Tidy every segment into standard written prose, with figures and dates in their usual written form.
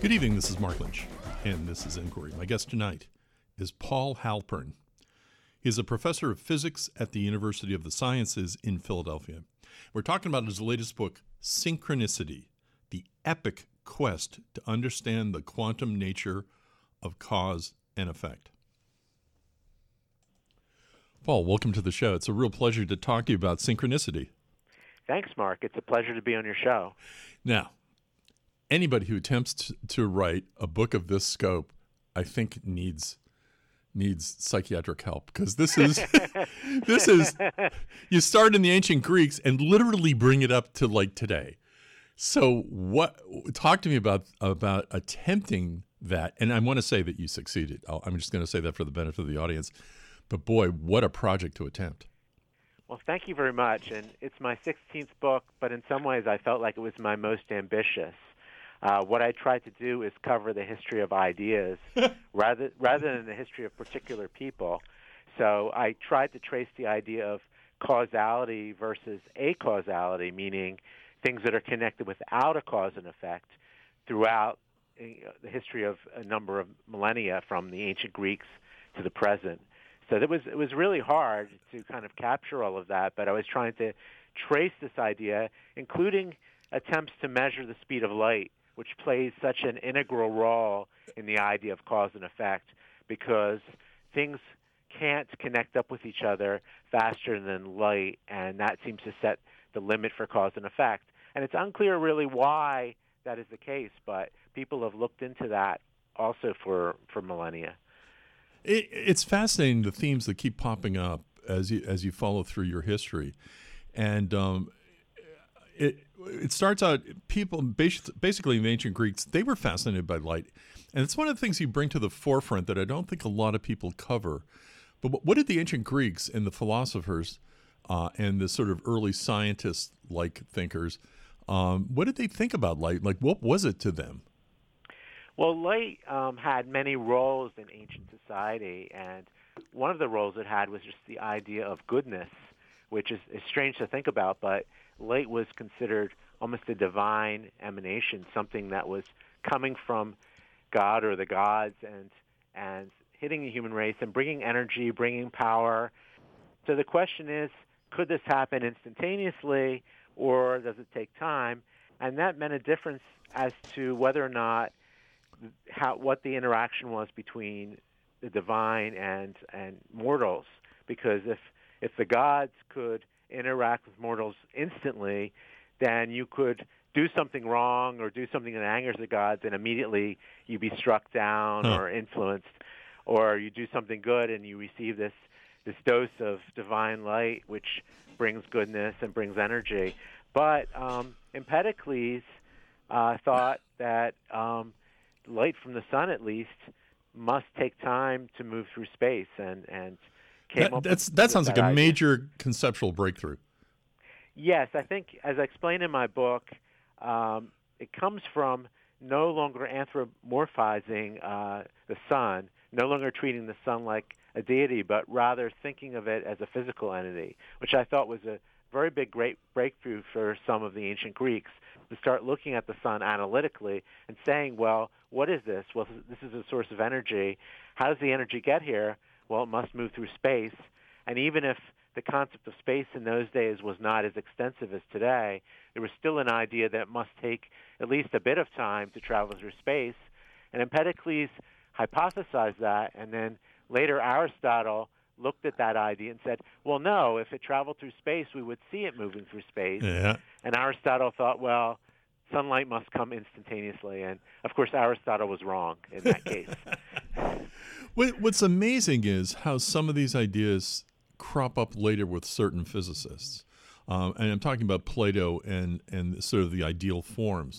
Good evening, this is Mark Lynch, and this is Inquiry. My guest tonight is Paul Halpern. He is a professor of physics at the University of the Sciences in Philadelphia. We're talking about his latest book, Synchronicity, the epic quest to understand the quantum nature of cause and effect. Paul, welcome to the show. It's a real pleasure to talk to you about synchronicity. Thanks, Mark. It's a pleasure to be on your show. Now, anybody who attempts to write a book of this scope, I think needs psychiatric help, because this is you start in the ancient Greeks and literally bring it up to like today. So talk to me about attempting that. And I want to say that you succeeded. I'm just going to say that for the benefit of the audience. But boy, what a project to attempt. Well, thank you very much. And it's my 16th book, but in some ways I felt like it was my most ambitious. What I tried to do is cover the history of ideas rather than the history of particular people. So I tried to trace the idea of causality versus acausality, meaning things that are connected without a cause and effect throughout the history of a number of millennia, from the ancient Greeks to the present. So it was really hard to kind of capture all of that, but I was trying to trace this idea, including attempts to measure the speed of light, which plays such an integral role in the idea of cause and effect, because things can't connect up with each other faster than light, and that seems to set the limit for cause and effect. And it's unclear really why that is the case, but people have looked into that also for millennia. It's fascinating, the themes that keep popping up as you follow through your history. And it starts out, people basically in the ancient Greeks, they were fascinated by light. And it's one of the things you bring to the forefront that I don't think a lot of people cover. But what did the ancient Greeks and the philosophers and the sort of early scientist-like thinkers, what did they think about light? Like, what was it to them? Well, light had many roles in ancient society, and one of the roles it had was just the idea of goodness, which is strange to think about, but light was considered almost a divine emanation, something that was coming from God or the gods and hitting the human race and bringing energy, bringing power. So the question is, could this happen instantaneously, or does it take time? And that meant a difference as to whether or not what the interaction was between the divine and mortals. Because if the gods could interact with mortals instantly, then you could do something wrong or do something that angers the gods, and immediately you'd be struck down or influenced. Or you do something good and you receive this dose of divine light, which brings goodness and brings energy. But Empedocles thought that light from the sun, at least, must take time to move through space, and came up with that sounds like a idea. major conceptual breakthrough. Yes, I think, as I explain in my book, it comes from no longer anthropomorphizing the sun, no longer treating the sun like a deity, but rather thinking of it as a physical entity, which I thought was a very great breakthrough for some of the ancient Greeks, to start looking at the sun analytically and saying, well, what is this? Well, this is a source of energy. How does the energy get here? Well, it must move through space. And even if the concept of space in those days was not as extensive as today, there was still an idea that it must take at least a bit of time to travel through space. And Empedocles hypothesized that, and then later Aristotle looked at that idea and said, well, no, if it traveled through space, we would see it moving through space. Yeah. And Aristotle thought, well, sunlight must come instantaneously. And, of course, Aristotle was wrong in that case. What's amazing is how some of these ideas crop up later with certain physicists. And I'm talking about Plato and sort of the ideal forms.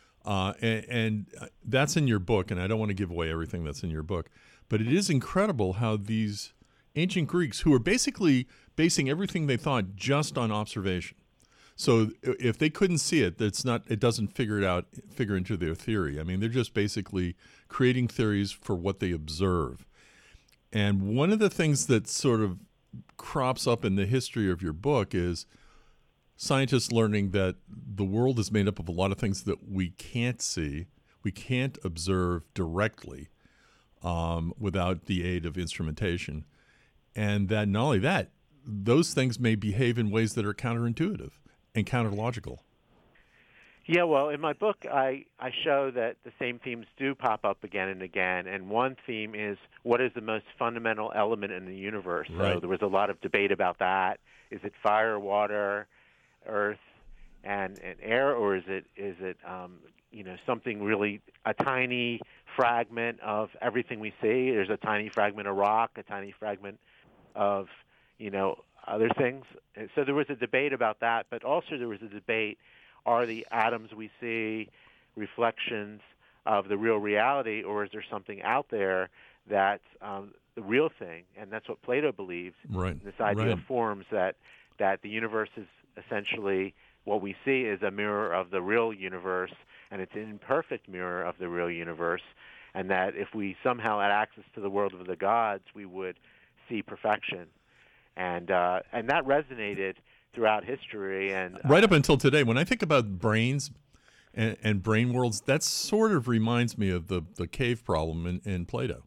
And that's in your book, and I don't want to give away everything that's in your book. But it is incredible how these ancient Greeks, who were basically basing everything they thought just on observation. So if they couldn't see it, it doesn't figure into their theory. I mean, they're just basically creating theories for what they observe. And one of the things that sort of crops up in the history of your book is scientists learning that the world is made up of a lot of things that we can't see. we can't observe directly without the aid of instrumentation. And that not only that, those things may behave in ways that are counterintuitive and counterlogical. Yeah, well, in my book, I show that the same themes do pop up again and again. And one theme is, what is the most fundamental element in the universe? Right. So there was a lot of debate about that. Is it fire, water, earth, and air, or is it something really, a tiny fragment of everything we see? There's a tiny fragment of rock, a tiny fragment of other things. So there was a debate about that, but also there was a debate: are the atoms we see reflections of the real reality, or is there something out there that's the real thing? And that's what Plato believes. Right. This idea Right. of forms, that the universe is essentially, what we see is a mirror of the real universe, and it's an imperfect mirror of the real universe, and that if we somehow had access to the world of the gods, we would see perfection. And that resonated throughout history, and Right up until today. When I think about brains and brain worlds, that sort of reminds me of the cave problem in Plato.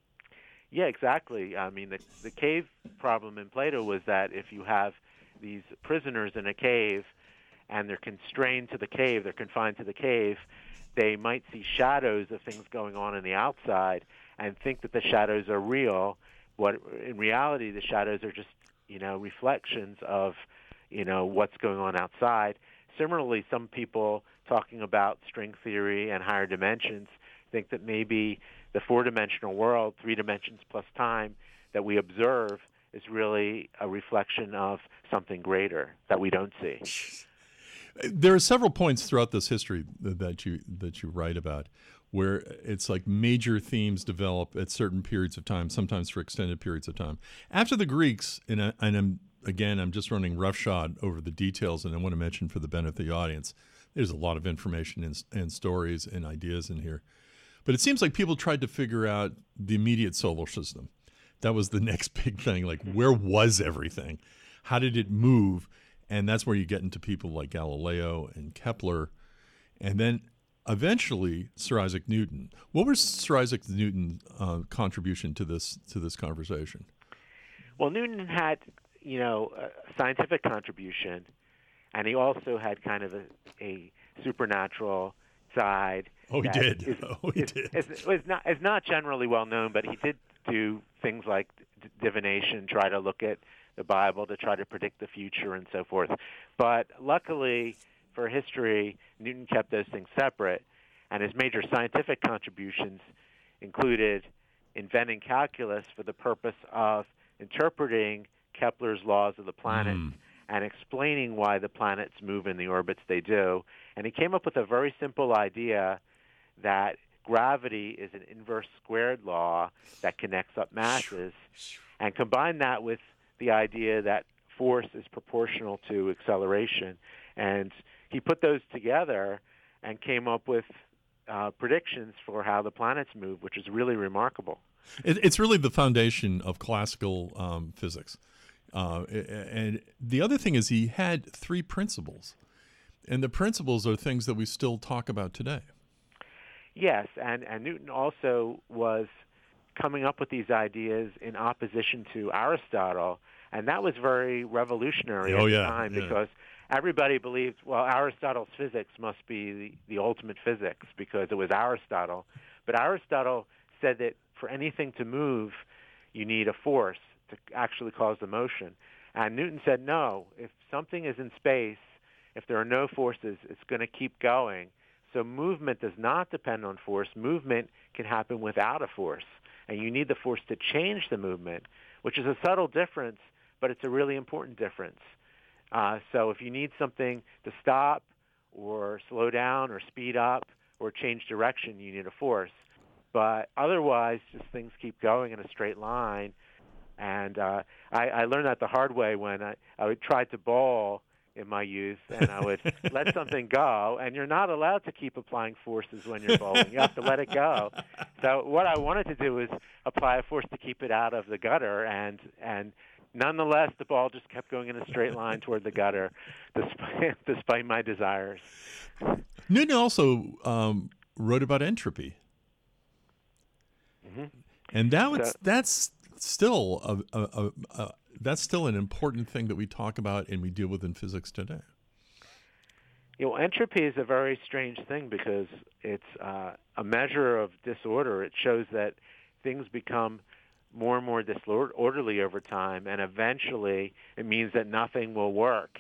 yeah, exactly. I mean, the cave problem in Plato was that if you have these prisoners in a cave and they're constrained to the cave, they're confined to the cave, they might see shadows of things going on in the outside and think that the shadows are real. What in reality, the shadows are just reflections of what's going on outside. Similarly, some people talking about string theory and higher dimensions think that maybe the four-dimensional world, 3 dimensions plus time, that we observe is really a reflection of something greater that we don't see. There are several points throughout this history that you write about where it's like major themes develop at certain periods of time, sometimes for extended periods of time. After the Greeks, and I'm just running roughshod over the details, and I want to mention for the benefit of the audience, there's a lot of information and stories and ideas in here. But it seems like people tried to figure out the immediate solar system. That was the next big thing. Like, where was everything? How did it move? And that's where you get into people like Galileo and Kepler. And then eventually Sir Isaac Newton. What was Sir Isaac Newton's contribution to this conversation? Well, Newton had, a scientific contribution, and he also had kind of a supernatural side. Oh, he did. It's not generally well known, but he did do things like divination, try to look at the Bible to try to predict the future and so forth. But luckily for history, Newton kept those things separate, and his major scientific contributions included inventing calculus for the purpose of interpreting Kepler's laws of the planets and explaining why the planets move in the orbits they do. And he came up with a very simple idea that gravity is an inverse squared law that connects up masses, and combined that with the idea that force is proportional to acceleration. And he put those together and came up with predictions for how the planets move, which is really remarkable. It's really the foundation of classical physics. And the other thing is he had 3 principles. And the principles are things that we still talk about today. Yes, and Newton also was coming up with these ideas in opposition to Aristotle, and that was very revolutionary at the time because everybody believed, well, Aristotle's physics must be the ultimate physics because it was Aristotle. But Aristotle said that for anything to move, you need a force to actually cause the motion. And Newton said, no, if something is in space, if there are no forces, it's going to keep going. So movement does not depend on force. Movement can happen without a force. And you need the force to change the movement, which is a subtle difference, but it's a really important difference. So if you need something to stop or slow down or speed up or change direction, you need a force. But otherwise, just things keep going in a straight line. And I learned that the hard way when I would try to bowl in my youth, and I would let something go, and you're not allowed to keep applying forces when you're bowling. You have to let it go. So what I wanted to do was apply a force to keep it out of the gutter, and nonetheless, the ball just kept going in a straight line toward the gutter, despite my desires. Newton also wrote about entropy. Mm-hmm. And that's still that's still an important thing that we talk about and we deal with in physics today. Entropy is a very strange thing because it's a measure of disorder. It shows that things become more and more disorderly over time, and eventually it means that nothing will work.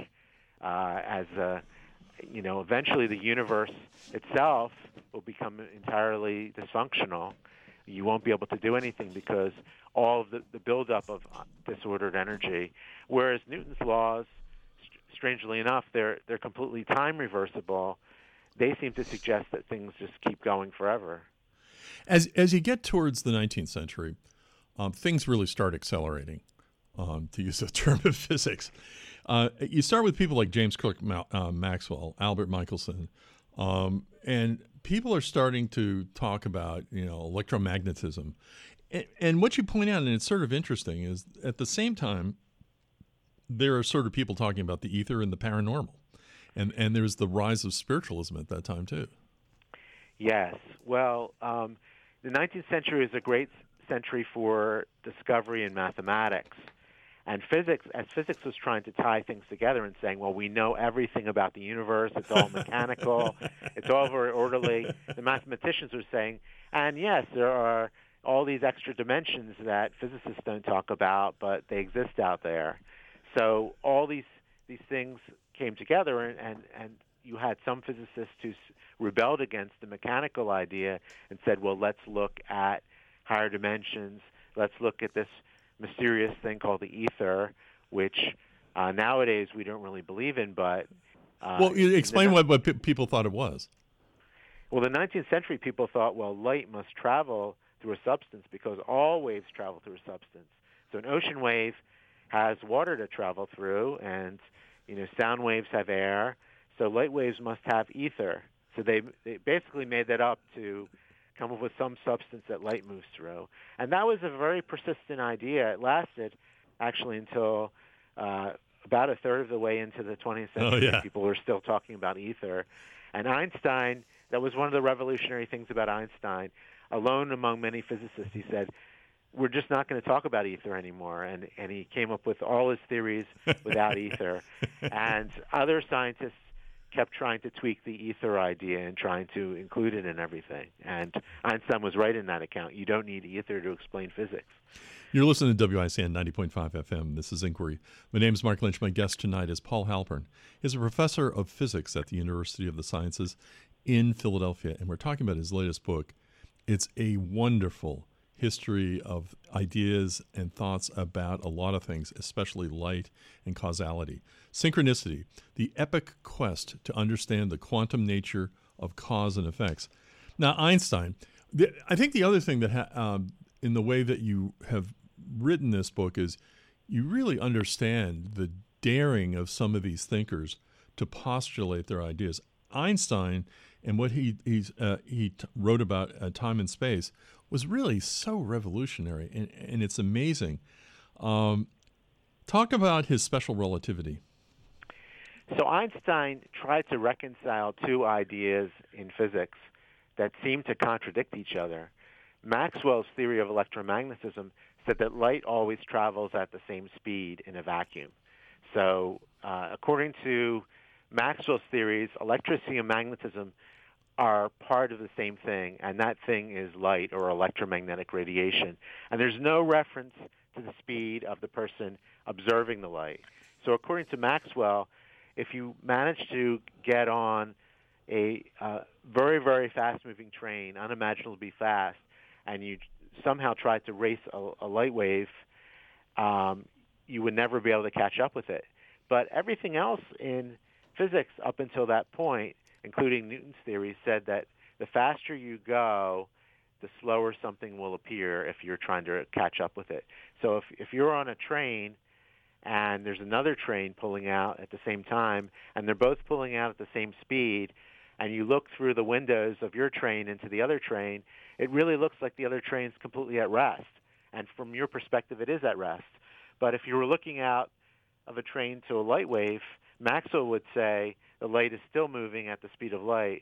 Eventually the universe itself will become entirely dysfunctional. You won't be able to do anything because all of the buildup of disordered energy. Whereas Newton's laws, strangely enough, they're completely time reversible. They seem to suggest that things just keep going forever. As you get towards the 19th century, things really start accelerating, to use a term of physics. You start with people like James Clerk Maxwell, Albert Michelson, and people are starting to talk about electromagnetism. And what you point out, and it's sort of interesting, is at the same time, there are sort of people talking about the ether and the paranormal. And there's the rise of spiritualism at that time, too. Yes. Well, the 19th century is a great century for discovery in mathematics. And physics was trying to tie things together and saying, well, we know everything about the universe. It's all mechanical. It's all very orderly. The mathematicians were saying, and yes, there are all these extra dimensions that physicists don't talk about, but they exist out there. So all these things came together, and you had some physicists who rebelled against the mechanical idea and said, well, let's look at higher dimensions. Let's look at this mysterious thing called the ether, which nowadays we don't really believe in. But well, you explain what people thought it was. Well, the 19th century people thought, well, light must travel through a substance because all waves travel through a substance. So an ocean wave has water to travel through, and sound waves have air. So light waves must have ether. So they basically made that up to come up with some substance that light moves through. And that was a very persistent idea. It lasted actually until about a third of the way into the 20th century. Oh, yeah. People were still talking about ether. And Einstein, that was one of the revolutionary things about Einstein. Alone among many physicists, he said, we're just not going to talk about ether anymore. And he came up with all his theories without ether. And other scientists kept trying to tweak the ether idea and trying to include it in everything. And Einstein was right in that account. You don't need ether to explain physics. You're listening to WICN 90.5 FM. This is Inquiry. My name is Mark Lynch. My guest tonight is Paul Halpern. He's a professor of physics at the University of the Sciences in Philadelphia, and we're talking about his latest book. It's a wonderful history of ideas and thoughts about a lot of things, especially light and causality. Synchronicity, the epic quest to understand the quantum nature of cause and effects. Now, Einstein, I think the other thing that in the way that you have written this book is you really understand the daring of some of these thinkers to postulate their ideas. Einstein and what he wrote about time and space was really so revolutionary, and it's amazing. Talk about his special relativity. So Einstein tried to reconcile two ideas in physics that seemed to contradict each other. Maxwell's theory of electromagnetism said that light always travels at the same speed in a vacuum. So according to Maxwell's theories, electricity and magnetism are part of the same thing, and that thing is light or electromagnetic radiation. And there's no reference to the speed of the person observing the light. So according to Maxwell, if you manage to get on a very, very fast-moving train, unimaginably fast, and you somehow try to race a light wave, you would never be able to catch up with it. But everything else in physics up until that point, including Newton's theory, said that the faster you go, the slower something will appear if you're trying to catch up with it. So if you're on a train and there's another train pulling out at the same time, and they're both pulling out at the same speed, and you look through the windows of your train into the other train, it really looks like the other train's completely at rest. And from your perspective, it is at rest. But if you were looking out of a train to a light wave, Maxwell would say the light is still moving at the speed of light,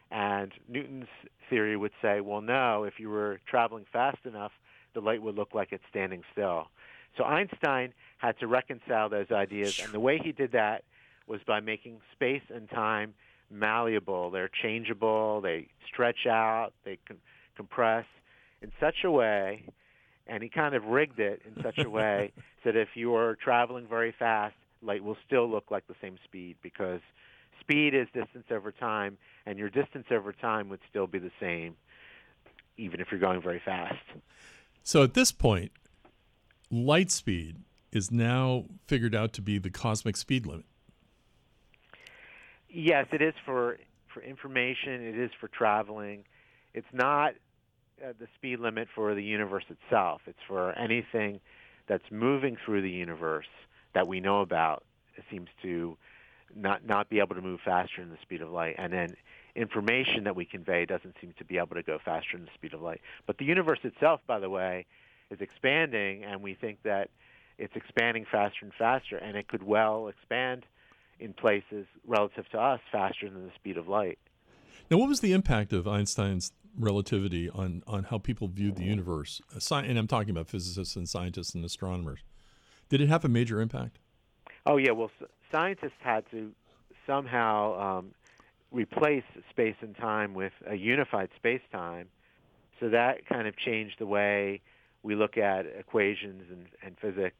And Newton's theory would say, well, no, if you were traveling fast enough, the light would look like it's standing still. So Einstein had to reconcile those ideas, and the way he did that was by making space and time malleable. They're changeable, they stretch out, they compress in such a way, and he kind of rigged it in such a way so that if you are traveling very fast, light will still look like the same speed, because speed is distance over time, and your distance over time would still be the same even if you're going very fast. So at this point, light speed is now figured out to be the cosmic speed limit. Yes, it is for information. It is for traveling. It's not the speed limit for the universe itself. It's for anything that's moving through the universe that we know about. It seems to not be able to move faster than the speed of light. And then information that we convey doesn't seem to be able to go faster than the speed of light. But the universe itself, by the way, is expanding, and we think that it's expanding faster and faster, and it could well expand in places relative to us faster than the speed of light. Now, what was the impact of Einstein's relativity on how people viewed the universe? And I'm talking about physicists and scientists and astronomers. Did it have a major impact? Oh, yeah. Well, scientists had to somehow replace space and time with a unified space-time. So that kind of changed the way we look at equations and physics,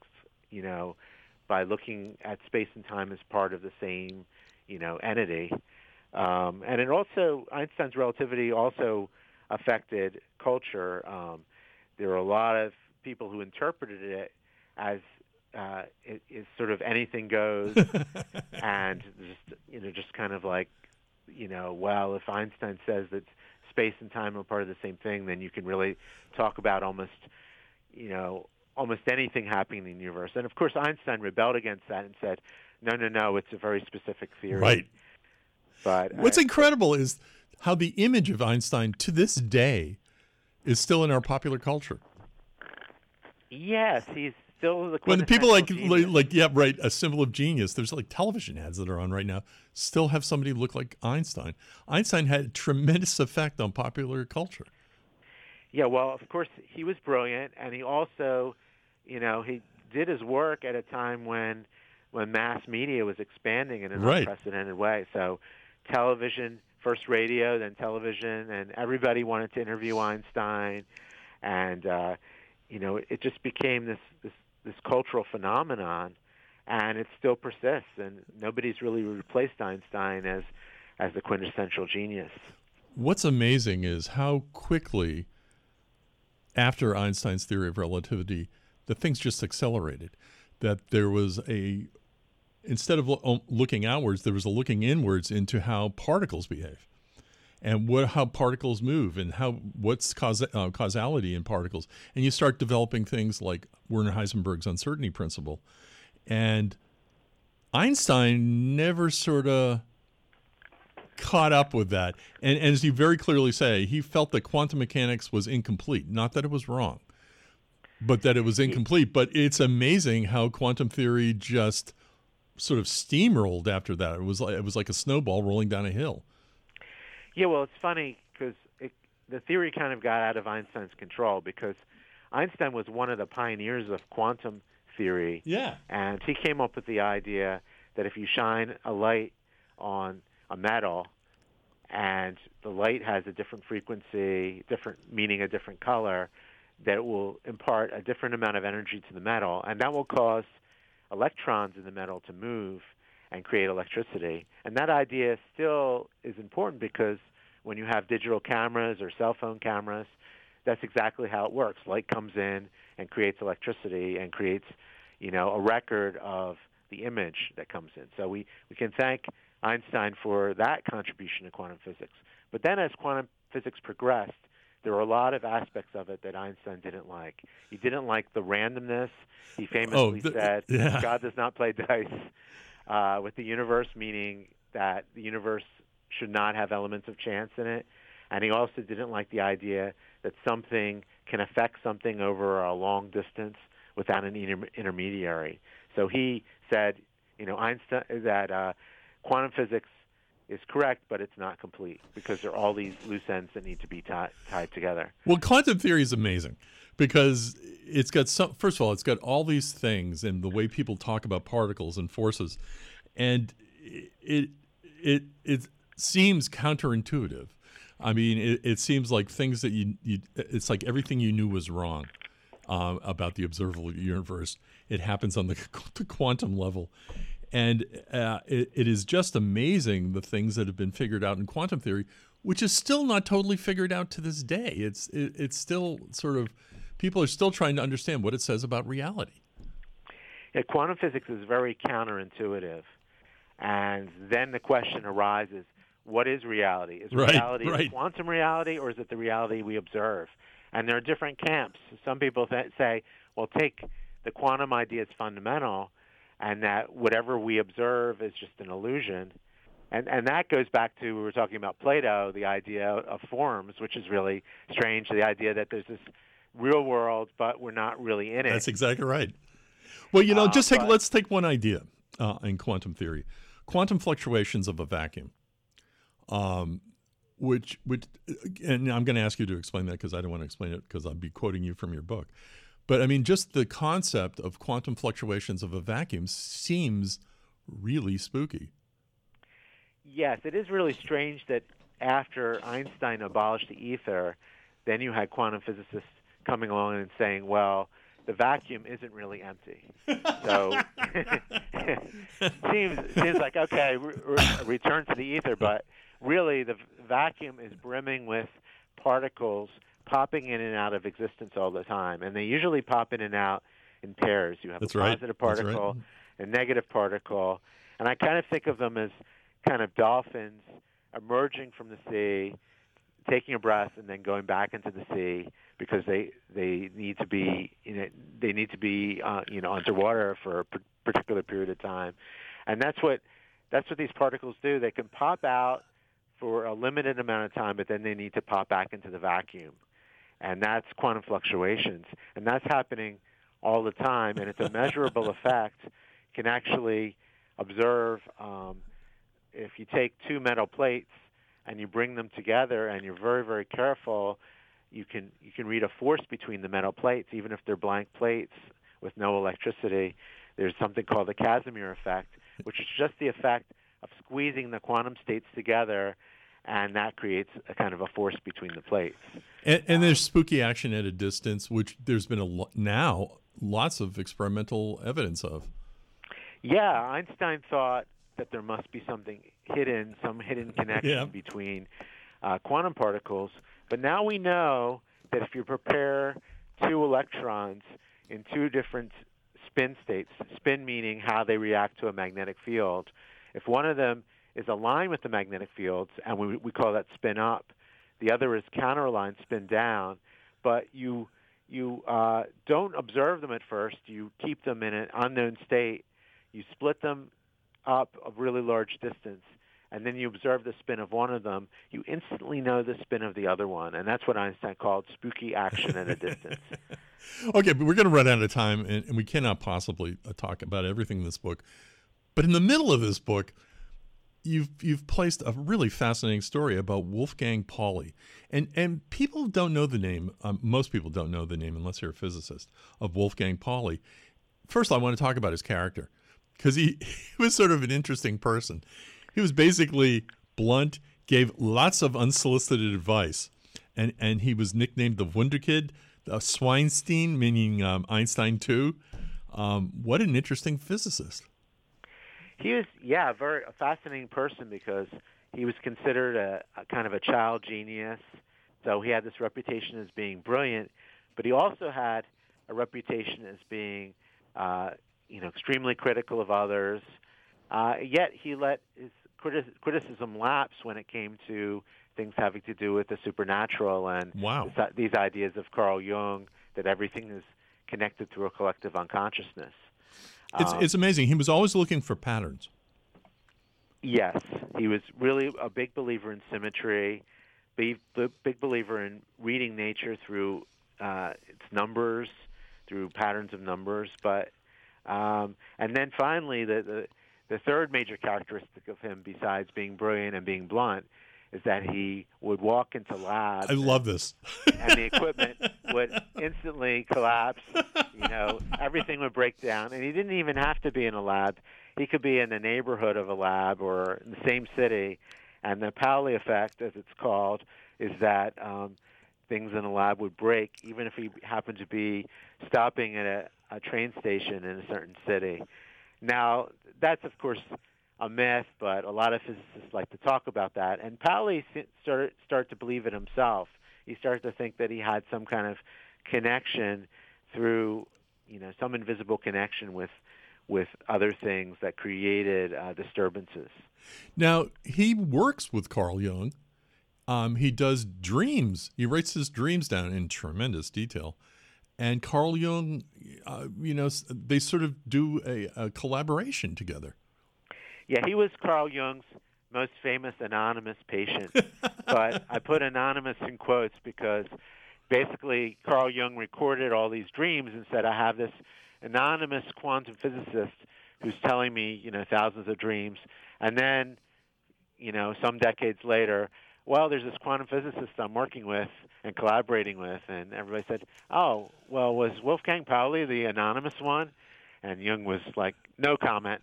by looking at space and time as part of the same, entity. And it also, Einstein's relativity also affected culture. There were a lot of people who interpreted it as it is sort of anything goes, and just kind of like, well, if Einstein says that space and time are part of the same thing, then you can really talk about almost anything happening in the universe. And of course, Einstein rebelled against that and said, no, it's a very specific theory. Right. But what's incredible is how the image of Einstein to this day is still in our popular culture. Yes, he's still the when people genius. A symbol of genius. There's like television ads that are on right now still have somebody look like Einstein. Einstein had a tremendous effect on popular culture. Yeah, well, of course, he was brilliant, and he also, he did his work at a time when mass media was expanding in an unprecedented way. So television, first radio, then television, and everybody wanted to interview Einstein, and it just became this cultural phenomenon, and it still persists, and nobody's really replaced Einstein as the quintessential genius. What's amazing is how quickly, after Einstein's theory of relativity, the things just accelerated. That there was instead of looking outwards, there was a looking inwards into how particles behave, and how particles move, and what's causality in particles. And you start developing things like Werner Heisenberg's uncertainty principle. And Einstein never sort of caught up with that. And as you very clearly say, he felt that quantum mechanics was incomplete. Not that it was wrong, but that it was incomplete. But it's amazing how quantum theory just sort of steamrolled after that. It was like a snowball rolling down a hill. Yeah, well, it's funny because the theory kind of got out of Einstein's control, because Einstein was one of the pioneers of quantum theory. Yeah. And he came up with the idea that if you shine a light on a metal and the light has a different frequency, meaning a different color, that it will impart a different amount of energy to the metal, and that will cause electrons in the metal to move and create electricity. And that idea still is important, because when you have digital cameras or cell phone cameras, that's exactly how it works. Light comes in and creates electricity and creates, a record of the image that comes in. So we can thank Einstein for that contribution to quantum physics. But then as quantum physics progressed, there were a lot of aspects of it that Einstein didn't like. He didn't like the randomness. He famously said, God does not play dice with the universe, meaning that the universe should not have elements of chance in it. And he also didn't like the idea that something can affect something over a long distance without an intermediary. So he said, Einstein, that quantum physics is correct, but it's not complete because there are all these loose ends that need to be tied together. Well, quantum theory is amazing because it's got first of all, it's got all these things and the way people talk about particles and forces, and it seems counterintuitive. I mean, it seems like things that it's like everything you knew was wrong about the observable universe. It happens on the quantum level. And it is just amazing the things that have been figured out in quantum theory, which is still not totally figured out to this day. It's still sort of, people are still trying to understand what it says about reality. Yeah, quantum physics is very counterintuitive. And then the question arises, what is reality? Is reality quantum reality, or is it the reality we observe? And there are different camps. Some people say, well, take the quantum idea as fundamental, and that whatever we observe is just an illusion. And that goes back to, we were talking about Plato, the idea of forms, which is really strange, the idea that there's this real world, but we're not really in it. That's exactly right. Well, let's take one idea in quantum theory. Quantum fluctuations of a vacuum, which, and I'm going to ask you to explain that because I don't want to explain it because I'll be quoting you from your book. But I mean, just the concept of quantum fluctuations of a vacuum seems really spooky. Yes, it is really strange that after Einstein abolished the ether, then you had quantum physicists coming along and saying, well, the vacuum isn't really empty. So seems like, okay, return to the ether, but really the vacuum is brimming with particles popping in and out of existence all the time. And they usually pop in and out in pairs. You have a positive particle, a negative particle. And I kind of think of them as kind of dolphins emerging from the sea, taking a breath, and then going back into the sea because they need to be underwater for a particular period of time. And that's what these particles do. They can pop out for a limited amount of time, but then they need to pop back into the vacuum. And that's quantum fluctuations. And that's happening all the time, and it's a measurable effect. You can actually observe if you take two metal plates and you bring them together and you're very, very careful, you can read a force between the metal plates, even if they're blank plates with no electricity. There's something called the Casimir effect, which is just the effect of squeezing the quantum states together, and that creates a kind of a force between the plates. And there's spooky action at a distance, which there's been now lots of experimental evidence of. Yeah, Einstein thought that there must be something hidden, some hidden connection between quantum particles. But now we know that if you prepare two electrons in two different spin states, spin meaning how they react to a magnetic field, if one of them is aligned with the magnetic fields, and we call that spin up, the other is counteraligned, spin down, but you don't observe them at first. You keep them in an unknown state. You split them up a really large distance, and then you observe the spin of one of them. You instantly know the spin of the other one, and that's what Einstein called spooky action at a distance. Okay, but we're going to run out of time, and we cannot possibly talk about everything in this book. But in the middle of this book, you've placed a really fascinating story about Wolfgang Pauli, and people don't know the name. Most people don't know the name unless you're a physicist of Wolfgang Pauli. First, I want to talk about his character because he was sort of an interesting person. He was basically blunt, gave lots of unsolicited advice, and he was nicknamed the Wunderkid, Swinestein, meaning Einstein too. What an interesting physicist. He was, a fascinating person because he was considered a kind of a child genius. So he had this reputation as being brilliant, but he also had a reputation as being, extremely critical of others. Yet he let his criticism lapse when it came to things having to do with the supernatural and these ideas of Carl Jung that everything is connected through a collective unconsciousness. It's amazing. He was always looking for patterns. Yes. He was really a big believer in symmetry, big believer in reading nature through its numbers, through patterns of numbers. But and then finally, the the third major characteristic of him, besides being brilliant and being blunt, is that he would walk into labs. I love this. And the equipment would instantly collapse. Everything would break down. And he didn't even have to be in a lab. He could be in the neighborhood of a lab or in the same city. And the Pauli effect, as it's called, is that things in a lab would break, even if he happened to be stopping at a train station in a certain city. Now, that's, of course, a myth, but a lot of physicists like to talk about that. And Pauli started to believe it himself. He started to think that he had some kind of connection through, some invisible connection with other things that created disturbances. Now, he works with Carl Jung. He does dreams. He writes his dreams down in tremendous detail. And Carl Jung, they sort of do a collaboration together. Yeah, he was Carl Jung's most famous anonymous patient. But I put anonymous in quotes because basically Carl Jung recorded all these dreams and said, I have this anonymous quantum physicist who's telling me, thousands of dreams. And then, some decades later, well, there's this quantum physicist I'm working with and collaborating with. And everybody said, oh, well, was Wolfgang Pauli the anonymous one? And Jung was like, no comment.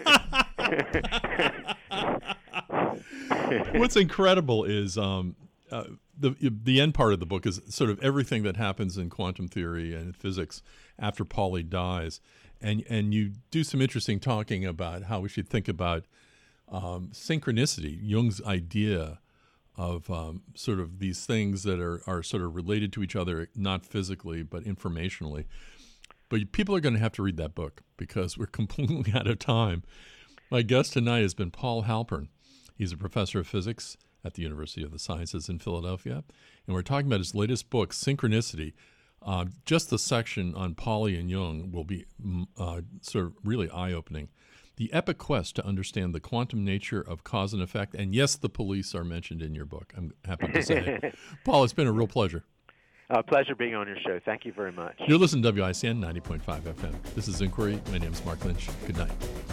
What's incredible is the end part of the book is sort of everything that happens in quantum theory and physics after Pauli dies. And you do some interesting talking about how we should think about synchronicity, Jung's idea of sort of these things that are sort of related to each other, not physically, but informationally. But people are going to have to read that book because we're completely out of time. My guest tonight has been Paul Halpern. He's a professor of physics at the University of the Sciences in Philadelphia. And we're talking about his latest book, Synchronicity. Just the section on Pauli and Jung will be sort of really eye-opening. The epic quest to understand the quantum nature of cause and effect. And yes, the police are mentioned in your book, I'm happy to say. Paul, it's been a real pleasure. Pleasure being on your show. Thank you very much. You're listening to WICN 90.5 FM. This is Inquiry. My name is Mark Lynch. Good night.